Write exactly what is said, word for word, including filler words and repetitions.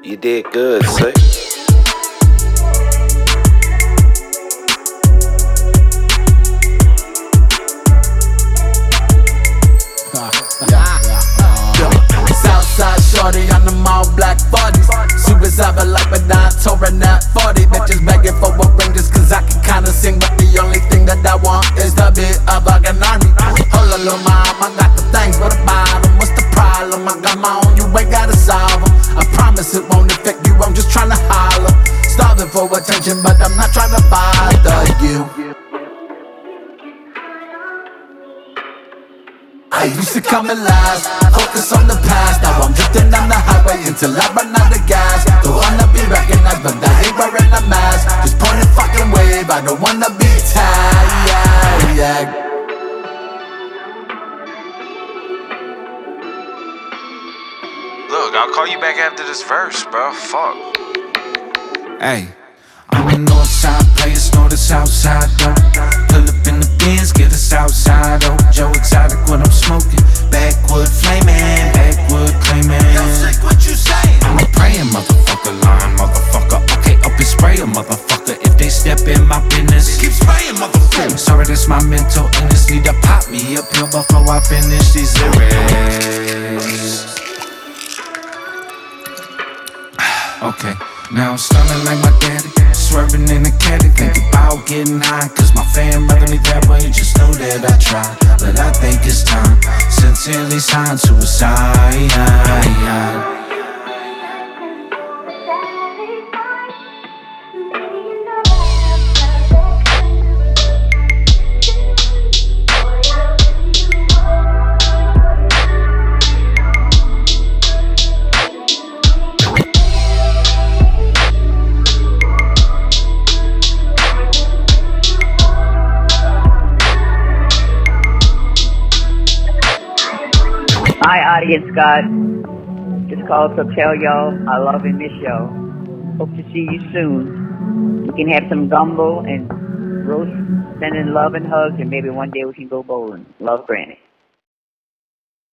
You did good, see? Southside shorty on them all black forties. Super cyber like Madonna, touring that forty. Bitches begging for a ring just cause I can kinda sing. But the only thing that I want is to be a fucking army. Hold on, little mom, I got the things for the bottom. What's the problem? I got my own, you ain't gotta solve them. I promise it won't affect you, I'm just trying to holler. Starving for attention, but I'm not trying to bother you. I used to come in last, focus on the past. Now I'm drifting down the highway until I run out of gas. Don't wanna be recognized, but I ain't wearing a mask. Just point a fucking wave, I don't wanna be tagged. Look, I'll call you back after this verse, bro. Fuck. Hey, I'm a north side player, know the south side though. Pull up in the Benz, get a south side oh. Joe Exotic when I'm smoking, backwood flaming, backwood claiming. Yo, sick, what you saying? I'm a praying motherfucker, lying motherfucker. Okay, up and spray a motherfucker if they step in my business. Keep spraying, motherfucker. Sorry, that's my mental illness. Need to pop me a pill before I finish these lyrics. Okay, now I'm stunning like my daddy, swerving in the caddy, think about getting high. Cause my fam rather me that way, just know that I try. But I think it's time, sincerely signed suicide. Hi, audience, God. Just called to tell y'all I love and miss y'all. Hope to see you soon. We can have some gumbo and roast, sending love and hugs, and maybe one day we can go bowling. Love, Granny.